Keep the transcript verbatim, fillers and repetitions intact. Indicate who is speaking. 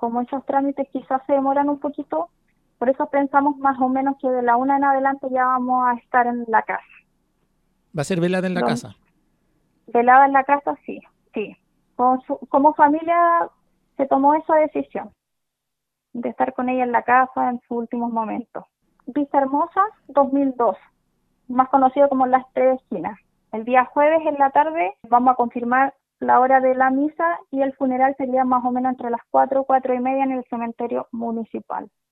Speaker 1: como esos trámites quizás se demoran un poquito, por eso pensamos más o menos que de la una en adelante ya vamos a estar en la casa.
Speaker 2: ¿Va a ser velada en la
Speaker 1: Don-
Speaker 2: casa?
Speaker 1: Velada en la casa, sí, sí. Con su- como familia se tomó esa decisión de estar con ella en la casa en sus últimos momentos. Vista Hermosa, dos mil dos, más conocido como Las Tres Esquinas. El día jueves en la tarde vamos a confirmar la hora de la misa y el funeral sería más o menos entre las cuatro, cuatro y media en el cementerio municipal.